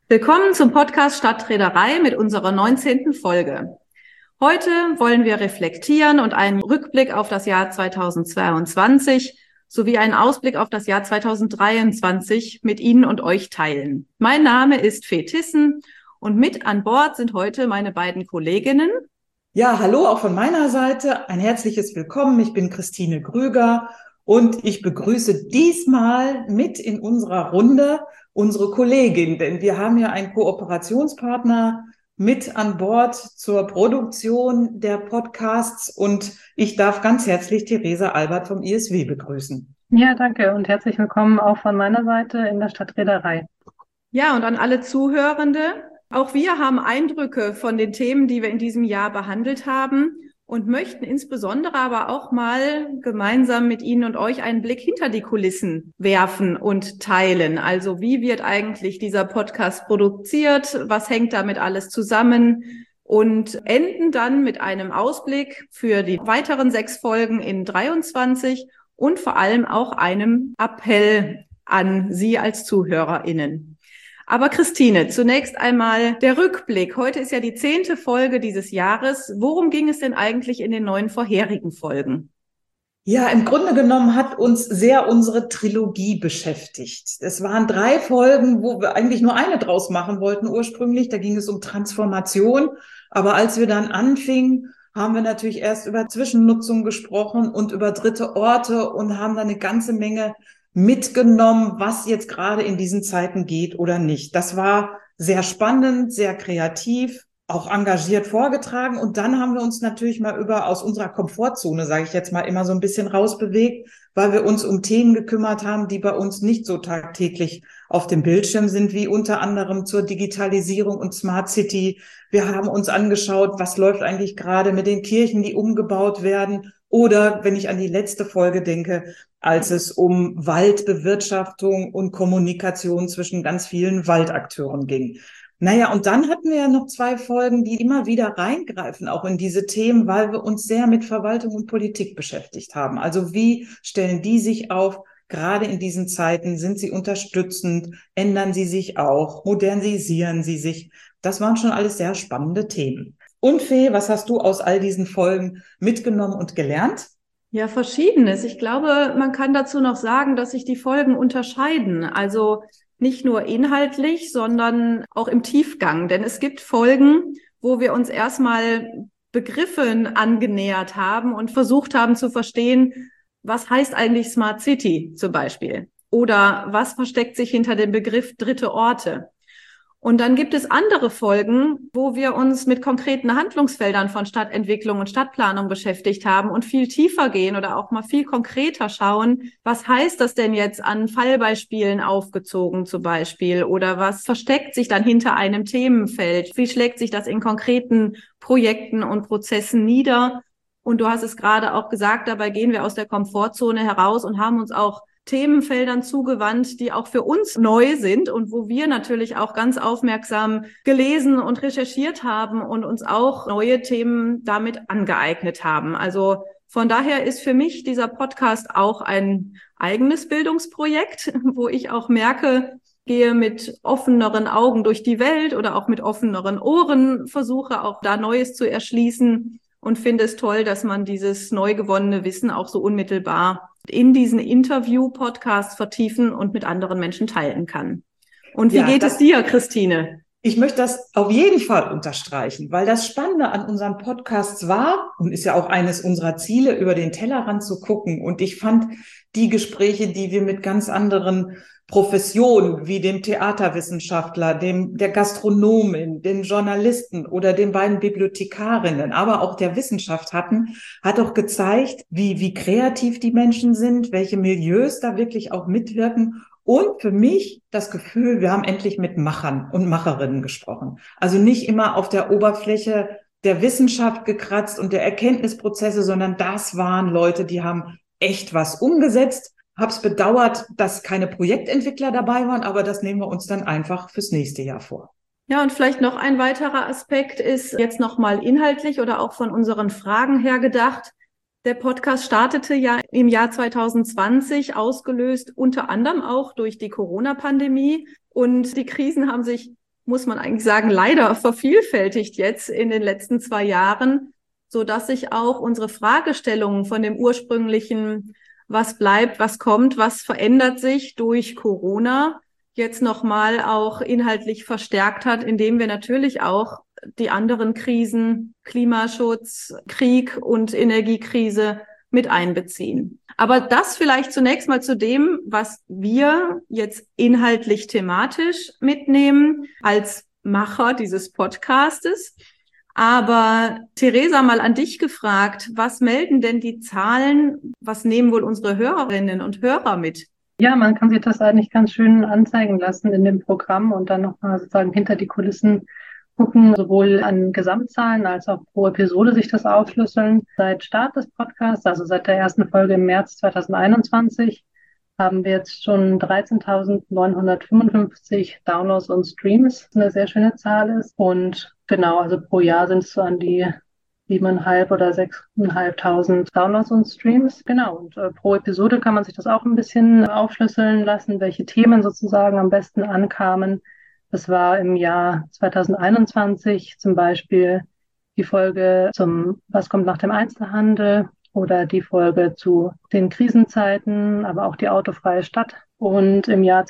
Willkommen zum Podcast Stadtreederei mit unserer 19. Folge. Heute wollen wir reflektieren und einen Rückblick auf das Jahr 2022 sowie einen Ausblick auf das Jahr 2023 mit Ihnen und euch teilen. Mein Name ist Fee Tissen und mit an Bord sind heute meine beiden Kolleginnen. Ja, hallo auch von meiner Seite. Ein herzliches Willkommen. Ich bin Christine Grüger und ich begrüße diesmal mit in unserer Runde unsere Kollegin, denn wir haben ja einen Kooperationspartner mit an Bord zur Produktion der Podcasts und ich darf ganz herzlich Theresa Albert vom ISW begrüßen. Ja, danke und herzlich willkommen auch von meiner Seite in der Stadtreederei. Ja, und an alle Zuhörende. Auch wir haben Eindrücke von den Themen, die wir in diesem Jahr behandelt haben und möchten insbesondere aber auch mal gemeinsam mit Ihnen und euch einen Blick hinter die Kulissen werfen und teilen. Also wie wird eigentlich dieser Podcast produziert? Was hängt damit alles zusammen? Und enden dann mit einem Ausblick für die weiteren 6 Folgen in 23 und vor allem auch einem Appell an Sie als ZuhörerInnen. Aber Christine, zunächst einmal der Rückblick. Heute ist ja die 10. Folge dieses Jahres. Worum ging es denn eigentlich in den 9 vorherigen Folgen? Ja, im Grunde genommen hat uns sehr unsere Trilogie beschäftigt. Es waren 3 Folgen, wo wir eigentlich nur eine draus machen wollten ursprünglich. Da ging es um Transformation. Aber als wir dann anfingen, haben wir natürlich erst über Zwischennutzung gesprochen und über dritte Orte und haben dann eine ganze Menge mitgenommen, was jetzt gerade in diesen Zeiten geht oder nicht. Das war sehr spannend, sehr kreativ, auch engagiert vorgetragen. Und dann haben wir uns natürlich mal aus unserer Komfortzone, sage ich jetzt mal, immer so ein bisschen rausbewegt, weil wir uns um Themen gekümmert haben, die bei uns nicht so tagtäglich auf dem Bildschirm sind, wie unter anderem zur Digitalisierung und Smart City. Wir haben uns angeschaut, was läuft eigentlich gerade mit den Kirchen, die umgebaut werden. Oder wenn ich an die letzte Folge denke, als es um Waldbewirtschaftung und Kommunikation zwischen ganz vielen Waldakteuren ging. Naja, und dann hatten wir ja noch 2 Folgen, die immer wieder reingreifen, auch in diese Themen, weil wir uns sehr mit Verwaltung und Politik beschäftigt haben. Also wie stellen die sich auf? Gerade in diesen Zeiten sind sie unterstützend, ändern sie sich auch, modernisieren sie sich. Das waren schon alles sehr spannende Themen. Und Fee, was hast du aus all diesen Folgen mitgenommen und gelernt? Ja, Verschiedenes. Ich glaube, man kann dazu noch sagen, dass sich die Folgen unterscheiden. Also nicht nur inhaltlich, sondern auch im Tiefgang. Denn es gibt Folgen, wo wir uns erstmal Begriffen angenähert haben und versucht haben zu verstehen, was heißt eigentlich Smart City zum Beispiel? Oder was versteckt sich hinter dem Begriff dritte Orte? Und dann gibt es andere Folgen, wo wir uns mit konkreten Handlungsfeldern von Stadtentwicklung und Stadtplanung beschäftigt haben und viel tiefer gehen oder auch mal viel konkreter schauen, was heißt das denn jetzt an Fallbeispielen aufgezogen zum Beispiel oder was versteckt sich dann hinter einem Themenfeld? Wie schlägt sich das in konkreten Projekten und Prozessen nieder? Und du hast es gerade auch gesagt, dabei gehen wir aus der Komfortzone heraus und haben uns auch Themenfeldern zugewandt, die auch für uns neu sind und wo wir natürlich auch ganz aufmerksam gelesen und recherchiert haben und uns auch neue Themen damit angeeignet haben. Also von daher ist für mich dieser Podcast auch ein eigenes Bildungsprojekt, wo ich auch merke, gehe mit offeneren Augen durch die Welt oder auch mit offeneren Ohren, versuche auch da Neues zu erschließen und finde es toll, dass man dieses neu gewonnene Wissen auch so unmittelbar in diesen Interview-Podcasts vertiefen und mit anderen Menschen teilen kann. Und wie geht es dir, Christine? Ich möchte das auf jeden Fall unterstreichen, weil das Spannende an unseren Podcasts war und ist ja auch eines unserer Ziele, über den Tellerrand zu gucken. Und ich fand die Gespräche, die wir mit ganz anderen Professionen wie dem Theaterwissenschaftler, der Gastronomin, den Journalisten oder den beiden Bibliothekarinnen, aber auch der Wissenschaft hatten, hat auch gezeigt, wie kreativ die Menschen sind, welche Milieus da wirklich auch mitwirken. Und für mich das Gefühl, wir haben endlich mit Machern und Macherinnen gesprochen. Also nicht immer auf der Oberfläche der Wissenschaft gekratzt und der Erkenntnisprozesse, sondern das waren Leute, die haben echt was umgesetzt. Hab's bedauert, dass keine Projektentwickler dabei waren, aber das nehmen wir uns dann einfach fürs nächste Jahr vor. Ja, und vielleicht noch ein weiterer Aspekt ist jetzt nochmal inhaltlich oder auch von unseren Fragen her gedacht. Der Podcast startete ja im Jahr 2020, ausgelöst unter anderem auch durch die Corona-Pandemie. Und die Krisen haben sich muss man eigentlich sagen, leider vervielfältigt jetzt in den letzten 2 Jahren, so dass sich auch unsere Fragestellungen von dem ursprünglichen, was bleibt, was kommt, was verändert sich durch Corona, jetzt nochmal auch inhaltlich verstärkt hat, indem wir natürlich auch die anderen Krisen, Klimaschutz, Krieg und Energiekrise mit einbeziehen. Aber das vielleicht zunächst mal zu dem, was wir jetzt inhaltlich thematisch mitnehmen als Macher dieses Podcastes. Aber Theresa, mal an dich gefragt, was melden denn die Zahlen? Was nehmen wohl unsere Hörerinnen und Hörer mit? Ja, man kann sich das eigentlich ganz schön anzeigen lassen in dem Programm und dann nochmal sozusagen hinter die Kulissen gucken, sowohl an Gesamtzahlen als auch pro Episode sich das aufschlüsseln. Seit Start des Podcasts, also seit der ersten Folge im März 2021, haben wir jetzt schon 13.955 Downloads und Streams, was eine sehr schöne Zahl ist. Und genau, also pro Jahr sind es so an die 7.500 oder 6.500 Downloads und Streams. Genau, und pro Episode kann man sich das auch ein bisschen aufschlüsseln lassen, welche Themen sozusagen am besten ankamen. Das war im Jahr 2021 zum Beispiel die Folge zum Was kommt nach dem Einzelhandel oder die Folge zu den Krisenzeiten, aber auch die autofreie Stadt. Und im Jahr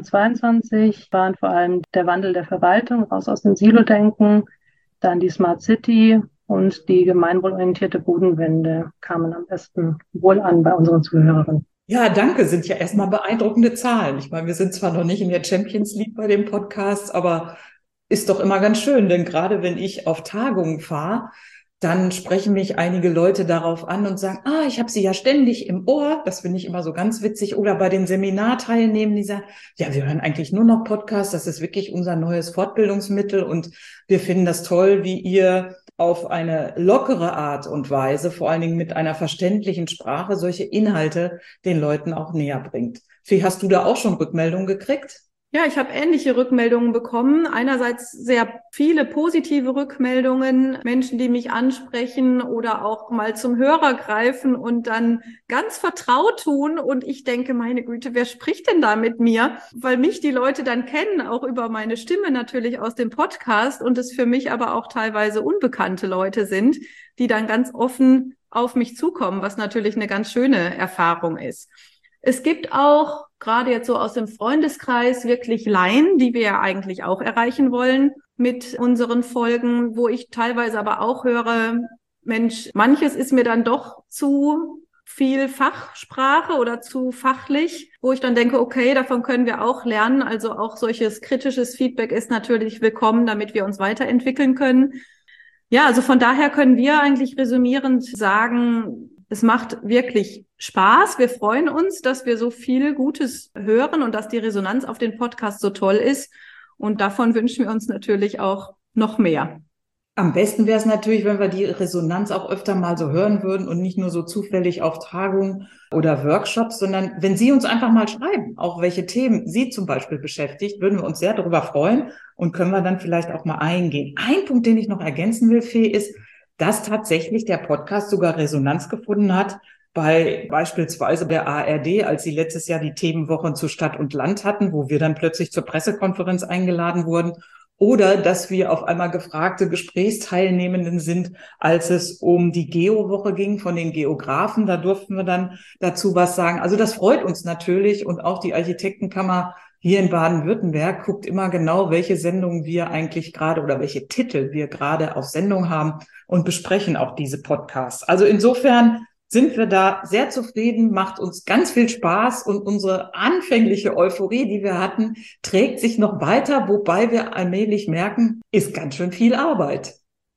2022 waren vor allem der Wandel der Verwaltung, raus aus dem Silo-Denken, dann die Smart City und die gemeinwohlorientierte Bodenwende kamen am besten wohl an bei unseren Zuhörern. Ja, danke, sind ja erstmal beeindruckende Zahlen. Ich meine, wir sind zwar noch nicht in der Champions League bei dem Podcast, aber ist doch immer ganz schön, denn gerade wenn ich auf Tagungen fahre, dann sprechen mich einige Leute darauf an und sagen, ich habe sie ja ständig im Ohr. Das finde ich immer so ganz witzig. Oder bei den Seminarteilnehmern, die sagen, ja, wir hören eigentlich nur noch Podcasts. Das ist wirklich unser neues Fortbildungsmittel und wir finden das toll, wie ihr auf eine lockere Art und Weise, vor allen Dingen mit einer verständlichen Sprache, solche Inhalte den Leuten auch näher bringt. Fee, hast du da auch schon Rückmeldungen gekriegt? Ja, ich habe ähnliche Rückmeldungen bekommen. Einerseits sehr viele positive Rückmeldungen, Menschen, die mich ansprechen oder auch mal zum Hörer greifen und dann ganz vertraut tun. Und ich denke, meine Güte, wer spricht denn da mit mir? Weil mich die Leute dann kennen, auch über meine Stimme natürlich aus dem Podcast und es für mich aber auch teilweise unbekannte Leute sind, die dann ganz offen auf mich zukommen, was natürlich eine ganz schöne Erfahrung ist. Es gibt auch, gerade jetzt so aus dem Freundeskreis, wirklich Laien, die wir ja eigentlich auch erreichen wollen mit unseren Folgen, wo ich teilweise aber auch höre, Mensch, manches ist mir dann doch zu viel Fachsprache oder zu fachlich, wo ich dann denke, okay, davon können wir auch lernen. Also auch solches kritisches Feedback ist natürlich willkommen, damit wir uns weiterentwickeln können. Ja, also von daher können wir eigentlich resümierend sagen, es macht wirklich Spaß. Wir freuen uns, dass wir so viel Gutes hören und dass die Resonanz auf den Podcast so toll ist. Und davon wünschen wir uns natürlich auch noch mehr. Am besten wäre es natürlich, wenn wir die Resonanz auch öfter mal so hören würden und nicht nur so zufällig auf Tagungen oder Workshops, sondern wenn Sie uns einfach mal schreiben, auch welche Themen Sie zum Beispiel beschäftigt, würden wir uns sehr darüber freuen und können wir dann vielleicht auch mal eingehen. Ein Punkt, den ich noch ergänzen will, Fee, ist, dass tatsächlich der Podcast sogar Resonanz gefunden hat bei beispielsweise der ARD, als sie letztes Jahr die Themenwochen zu Stadt und Land hatten, wo wir dann plötzlich zur Pressekonferenz eingeladen wurden. Oder dass wir auf einmal gefragte Gesprächsteilnehmenden sind, als es um die Geowoche ging von den Geografen. Da durften wir dann dazu was sagen. Also das freut uns natürlich. Und auch die Architektenkammer hier in Baden-Württemberg guckt immer genau, welche Sendungen wir eigentlich gerade oder welche Titel wir gerade auf Sendung haben und besprechen auch diese Podcasts. Also insofern sind wir da sehr zufrieden, macht uns ganz viel Spaß und unsere anfängliche Euphorie, die wir hatten, trägt sich noch weiter, wobei wir allmählich merken, ist ganz schön viel Arbeit.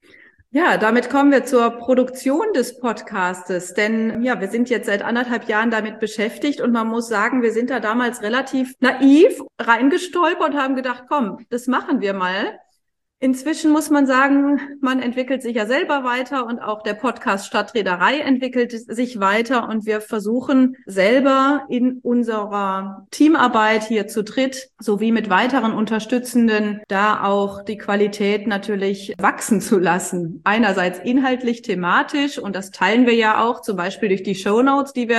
Ja, damit kommen wir zur Produktion des Podcastes, denn ja, wir sind jetzt seit 1,5 Jahren damit beschäftigt und man muss sagen, wir sind da damals relativ naiv reingestolpert und haben gedacht, komm, das machen wir mal. Inzwischen muss man sagen, man entwickelt sich ja selber weiter und auch der Podcast Stadtreederei entwickelt sich weiter und wir versuchen selber in unserer Teamarbeit hier zu dritt sowie mit weiteren Unterstützenden da auch die Qualität natürlich wachsen zu lassen. Einerseits inhaltlich, thematisch und das teilen wir ja auch zum Beispiel durch die Shownotes, die wir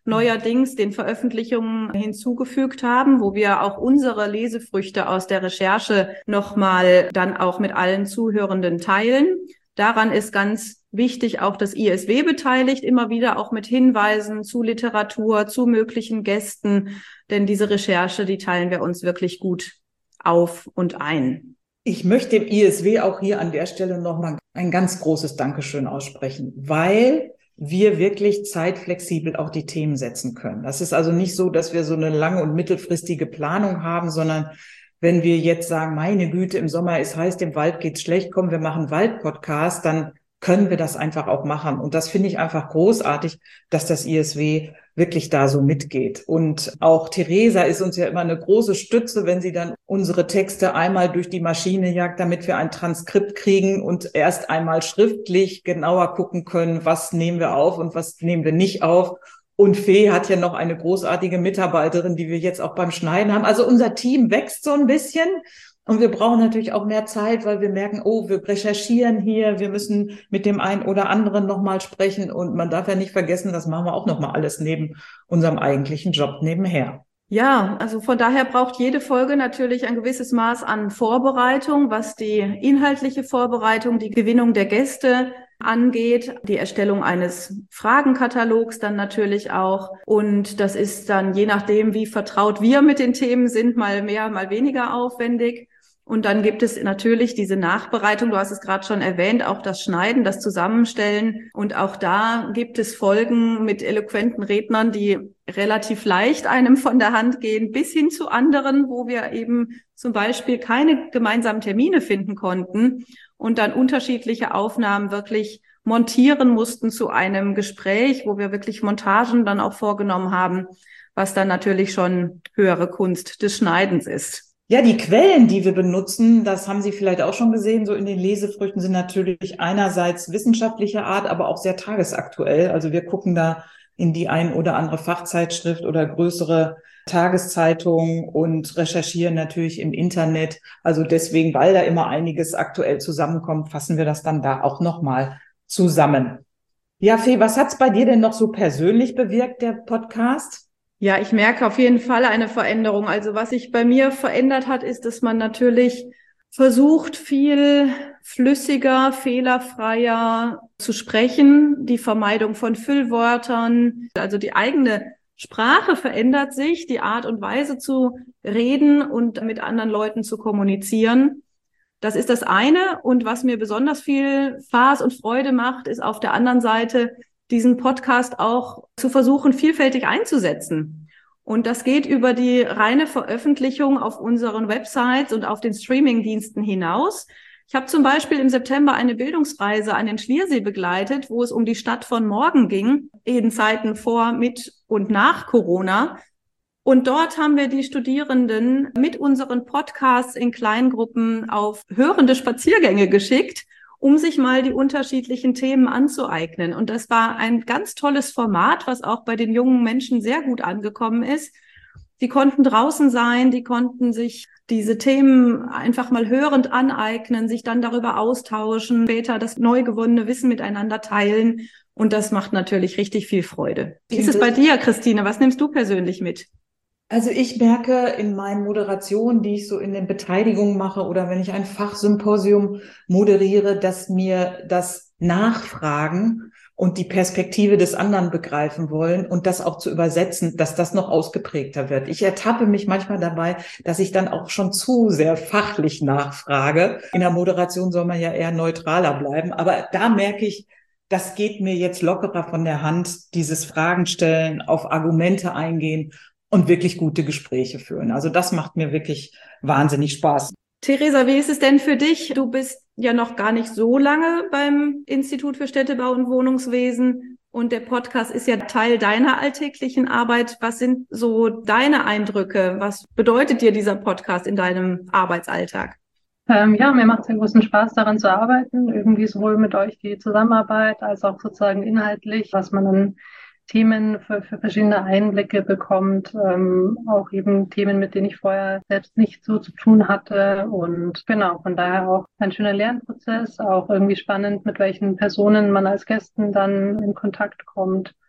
neuerdings den Veröffentlichungen hinzugefügt haben, wo wir auch unsere Lesefrüchte aus der Recherche nochmal dann auch mit allen Zuhörenden teilen. Daran ist ganz wichtig auch das ISW beteiligt, immer wieder auch mit Hinweisen zu Literatur, zu möglichen Gästen, denn diese Recherche, die teilen wir uns wirklich gut auf und ein. Ich möchte dem ISW auch hier an der Stelle nochmal ein ganz großes Dankeschön aussprechen, weil wir wirklich zeitflexibel auch die Themen setzen können. Das ist also nicht so, dass wir so eine lange und mittelfristige Planung haben, sondern wenn wir jetzt sagen, meine Güte, im Sommer ist heiß, dem Wald geht's schlecht, komm, wir machen Waldpodcast, dann können wir das einfach auch machen. Und das finde ich einfach großartig, dass das ISW wirklich da so mitgeht. Und auch Theresa ist uns ja immer eine große Stütze, wenn sie dann unsere Texte einmal durch die Maschine jagt, damit wir ein Transkript kriegen und erst einmal schriftlich genauer gucken können, was nehmen wir auf und was nehmen wir nicht auf. Und Fee hat ja noch eine großartige Mitarbeiterin, die wir jetzt auch beim Schneiden haben. Also unser Team wächst so ein bisschen. Und wir brauchen natürlich auch mehr Zeit, weil wir merken, oh, wir recherchieren hier, wir müssen mit dem einen oder anderen nochmal sprechen. Und man darf ja nicht vergessen, das machen wir auch nochmal alles neben unserem eigentlichen Job nebenher. Ja, also von daher braucht jede Folge natürlich ein gewisses Maß an Vorbereitung, was die inhaltliche Vorbereitung, die Gewinnung der Gäste angeht, die Erstellung eines Fragenkatalogs dann natürlich auch. Und das ist dann je nachdem, wie vertraut wir mit den Themen sind, mal mehr, mal weniger aufwendig. Und dann gibt es natürlich diese Nachbereitung, du hast es gerade schon erwähnt, auch das Schneiden, das Zusammenstellen. Und auch da gibt es Folgen mit eloquenten Rednern, die relativ leicht einem von der Hand gehen, bis hin zu anderen, wo wir eben zum Beispiel keine gemeinsamen Termine finden konnten und dann unterschiedliche Aufnahmen wirklich montieren mussten zu einem Gespräch, wo wir wirklich Montagen dann auch vorgenommen haben, was dann natürlich schon höhere Kunst des Schneidens ist. Ja, die Quellen, die wir benutzen, das haben Sie vielleicht auch schon gesehen, so in den Lesefrüchten sind natürlich einerseits wissenschaftlicher Art, aber auch sehr tagesaktuell. Also wir gucken da in die ein oder andere Fachzeitschrift oder größere Tageszeitung und recherchieren natürlich im Internet. Also deswegen, weil da immer einiges aktuell zusammenkommt, fassen wir das dann da auch nochmal zusammen. Ja, Fee, was hat's bei dir denn noch so persönlich bewirkt, der Podcast? Ja, ich merke auf jeden Fall eine Veränderung. Also was sich bei mir verändert hat, ist, dass man natürlich versucht, viel flüssiger, fehlerfreier zu sprechen, die Vermeidung von Füllwörtern. Also die eigene Sprache verändert sich, die Art und Weise zu reden und mit anderen Leuten zu kommunizieren. Das ist das eine. Und was mir besonders viel Spaß und Freude macht, ist auf der anderen Seite, diesen Podcast auch zu versuchen, vielfältig einzusetzen. Und das geht über die reine Veröffentlichung auf unseren Websites und auf den Streamingdiensten hinaus. Ich habe zum Beispiel im September eine Bildungsreise an den Schliersee begleitet, wo es um die Stadt von morgen ging, in Zeiten vor, mit und nach Corona. Und dort haben wir die Studierenden mit unseren Podcasts in Kleingruppen auf hörende Spaziergänge geschickt, um sich mal die unterschiedlichen Themen anzueignen. Und das war ein ganz tolles Format, was auch bei den jungen Menschen sehr gut angekommen ist. Die konnten draußen sein, die konnten sich diese Themen einfach mal hörend aneignen, sich dann darüber austauschen, später das neu gewonnene Wissen miteinander teilen. Und das macht natürlich richtig viel Freude. Wie ist es bei dir, Christine? Was nimmst du persönlich mit? Also ich merke in meinen Moderationen, die ich so in den Beteiligungen mache oder wenn ich ein Fachsymposium moderiere, dass mir das Nachfragen und die Perspektive des anderen begreifen wollen und das auch zu übersetzen, dass das noch ausgeprägter wird. Ich ertappe mich manchmal dabei, dass ich dann auch schon zu sehr fachlich nachfrage. In der Moderation soll man ja eher neutraler bleiben, aber da merke ich, das geht mir jetzt lockerer von der Hand, dieses Fragen stellen, auf Argumente eingehen und wirklich gute Gespräche führen. Also das macht mir wirklich wahnsinnig Spaß. Theresa, wie ist es denn für dich? Du bist ja noch gar nicht so lange beim Institut für Städtebau und Wohnungswesen und der Podcast ist ja Teil deiner alltäglichen Arbeit. Was sind so deine Eindrücke? Was bedeutet dir dieser Podcast in deinem Arbeitsalltag? Ja, mir macht es einen großen Spaß, daran zu arbeiten. Irgendwie sowohl mit euch die Zusammenarbeit als auch sozusagen inhaltlich, was man dann Themen für verschiedene Einblicke bekommt, auch eben Themen, mit denen ich vorher selbst nicht so zu tun hatte und genau, von daher auch ein schöner Lernprozess, auch irgendwie spannend, mit welchen Personen man als Gästen dann in Kontakt kommt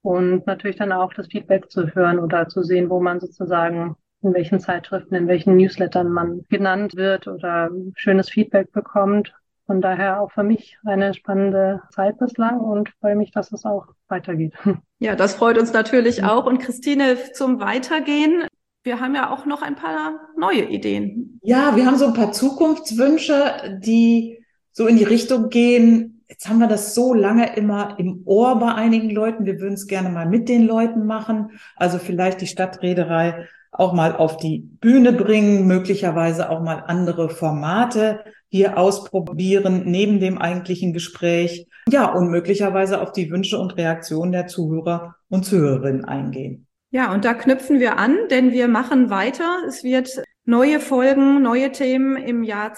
und natürlich dann auch das Feedback zu hören oder zu sehen, wo man sozusagen in welchen Zeitschriften, in welchen Newslettern man genannt wird oder schönes Feedback bekommt. Von daher auch für mich eine spannende Zeit bislang und freue mich, dass es auch weitergeht. Ja, das freut uns natürlich auch. Und Christine, zum Weitergehen, wir haben ja auch noch ein paar neue Ideen. Ja, wir haben so ein paar Zukunftswünsche, die so in die Richtung gehen. Jetzt haben wir das so lange immer im Ohr bei einigen Leuten. Wir würden es gerne mal mit den Leuten machen. Also vielleicht die Stadtreederei auch mal auf die Bühne bringen, möglicherweise auch mal andere Formate hier ausprobieren, neben dem eigentlichen Gespräch. Ja, und möglicherweise auf die Wünsche und Reaktionen der Zuhörer und Zuhörerinnen eingehen. Ja, und da knüpfen wir an, denn wir machen weiter. Es wird neue Folgen, neue Themen im Jahr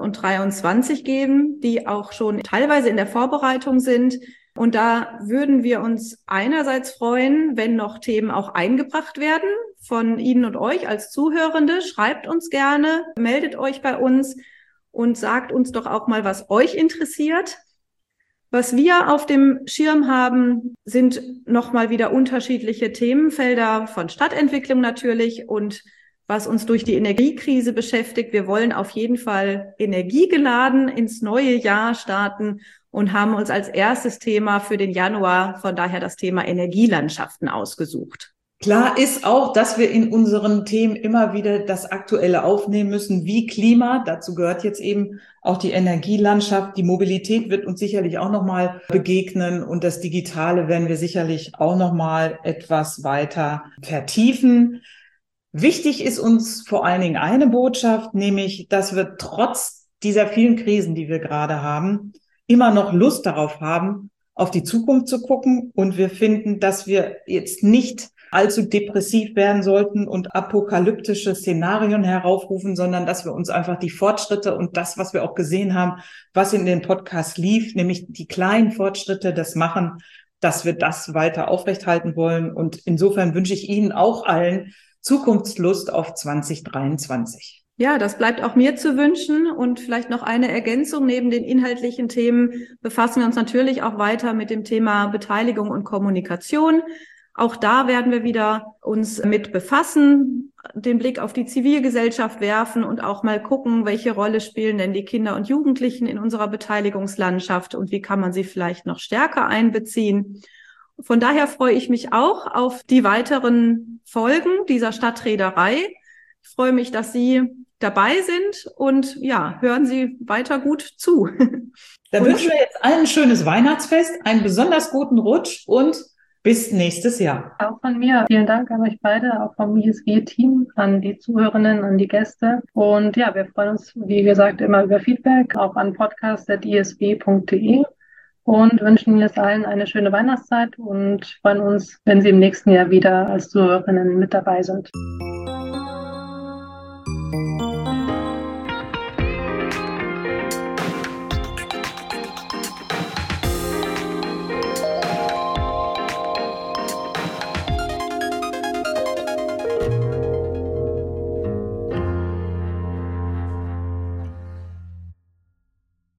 2023 geben, die auch schon teilweise in der Vorbereitung sind. Und da würden wir uns einerseits freuen, wenn noch Themen auch eingebracht werden von Ihnen und euch als Zuhörende. Schreibt uns gerne, meldet euch bei uns und sagt uns doch auch mal, was euch interessiert. Was wir auf dem Schirm haben, sind nochmal wieder unterschiedliche Themenfelder von Stadtentwicklung natürlich und was uns durch die Energiekrise beschäftigt. Wir wollen auf jeden Fall energiegeladen ins neue Jahr starten und haben uns als erstes Thema für den Januar von daher das Thema Energielandschaften ausgesucht. Klar ist auch, dass wir in unseren Themen immer wieder das Aktuelle aufnehmen müssen, wie Klima. Dazu gehört jetzt eben auch die Energielandschaft. Die Mobilität wird uns sicherlich auch nochmal begegnen und das Digitale werden wir sicherlich auch nochmal etwas weiter vertiefen. Wichtig ist uns vor allen Dingen eine Botschaft, nämlich, dass wir trotz dieser vielen Krisen, die wir gerade haben, immer noch Lust darauf haben, auf die Zukunft zu gucken. Und wir finden, dass wir jetzt nicht allzu depressiv werden sollten und apokalyptische Szenarien heraufrufen, sondern dass wir uns einfach die Fortschritte und das, was wir auch gesehen haben, was in den Podcasts lief, nämlich die kleinen Fortschritte, das Machen, dass wir das weiter aufrechthalten wollen. Und insofern wünsche ich Ihnen auch allen Zukunftslust auf 2023. Ja, das bleibt auch mir zu wünschen und vielleicht noch eine Ergänzung. Neben den inhaltlichen Themen befassen wir uns natürlich auch weiter mit dem Thema Beteiligung und Kommunikation. Auch da werden wir wieder uns mit befassen, den Blick auf die Zivilgesellschaft werfen und auch mal gucken, welche Rolle spielen denn die Kinder und Jugendlichen in unserer Beteiligungslandschaft und wie kann man sie vielleicht noch stärker einbeziehen. Von daher freue ich mich auch auf die weiteren Folgen dieser Stadtreederei. Ich freue mich, dass Sie dabei sind und ja, hören Sie weiter gut zu. Dann wünschen wir jetzt allen ein schönes Weihnachtsfest, einen besonders guten Rutsch und bis nächstes Jahr. Auch von mir vielen Dank an euch beide, auch vom ISG-Team, an die Zuhörerinnen, an die Gäste. Und ja, wir freuen uns, wie gesagt, immer über Feedback, auch an podcast.isg.de und wünschen Ihnen jetzt allen eine schöne Weihnachtszeit und freuen uns, wenn Sie im nächsten Jahr wieder als Zuhörerinnen mit dabei sind.